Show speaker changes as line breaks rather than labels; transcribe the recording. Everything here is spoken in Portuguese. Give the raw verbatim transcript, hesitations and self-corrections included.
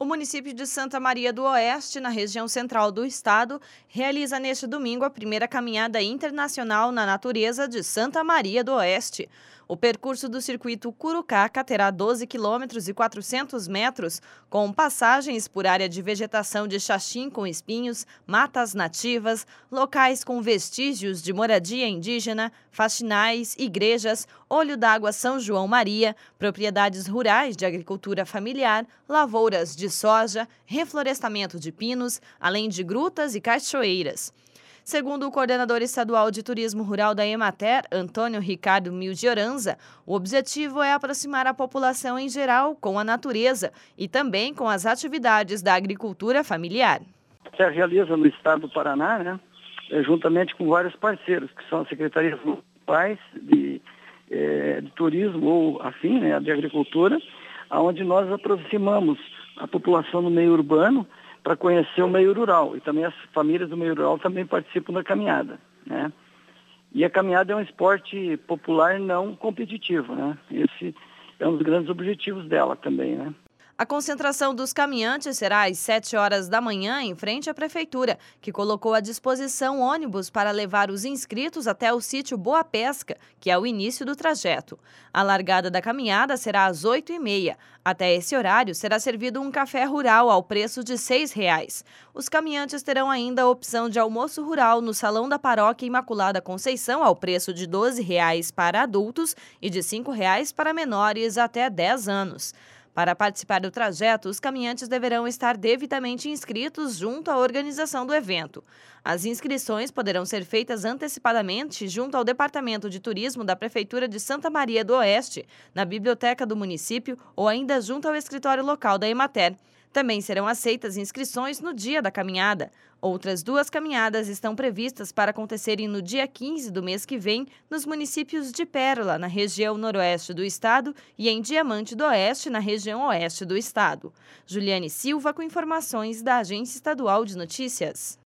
O município de Santa Maria do Oeste, na região central do estado, realiza neste domingo a primeira caminhada internacional na natureza de Santa Maria do Oeste. O percurso do circuito Curucaca terá doze quilômetros e quatrocentos metros, com passagens por área de vegetação de xaxim com espinhos, matas nativas, locais com vestígios de moradia indígena, faxinais, igrejas, olho d'água São João Maria, propriedades rurais de agricultura familiar, lavouras de soja, reflorestamento de pinos, além de grutas e cachoeiras. Segundo o coordenador estadual de turismo rural da Emater, Antônio Ricardo Mildioranza, o objetivo é aproximar a população em geral com a natureza e também com as atividades da agricultura familiar.
Se realiza no estado do Paraná, né, juntamente com vários parceiros, que são as secretarias municipais de, é, de turismo ou afim, né, de agricultura, onde nós aproximamos a população no meio urbano para conhecer o meio rural. E também as famílias do meio rural também participam da caminhada, né? E a caminhada é um esporte popular não competitivo, né? Esse é um dos grandes objetivos dela também, né?
A concentração dos caminhantes será às sete horas da manhã em frente à prefeitura, que colocou à disposição ônibus para levar os inscritos até o sítio Boa Pesca, que é o início do trajeto. A largada da caminhada será às oito e meia. Até esse horário será servido um café rural ao preço de seis reais. Os caminhantes terão ainda a opção de almoço rural no Salão da Paróquia Imaculada Conceição ao preço de doze reais para adultos e de cinco reais para menores até dez anos. Para participar do trajeto, os caminhantes deverão estar devidamente inscritos junto à organização do evento. As inscrições poderão ser feitas antecipadamente junto ao Departamento de Turismo da Prefeitura de Santa Maria do Oeste, na biblioteca do município ou ainda junto ao escritório local da Emater. Também serão aceitas inscrições no dia da caminhada. Outras duas caminhadas estão previstas para acontecerem no dia quinze do mês que vem, nos municípios de Pérola, na região noroeste do estado, e em Diamante do Oeste, na região oeste do estado. Juliane Silva, com informações da Agência Estadual de Notícias.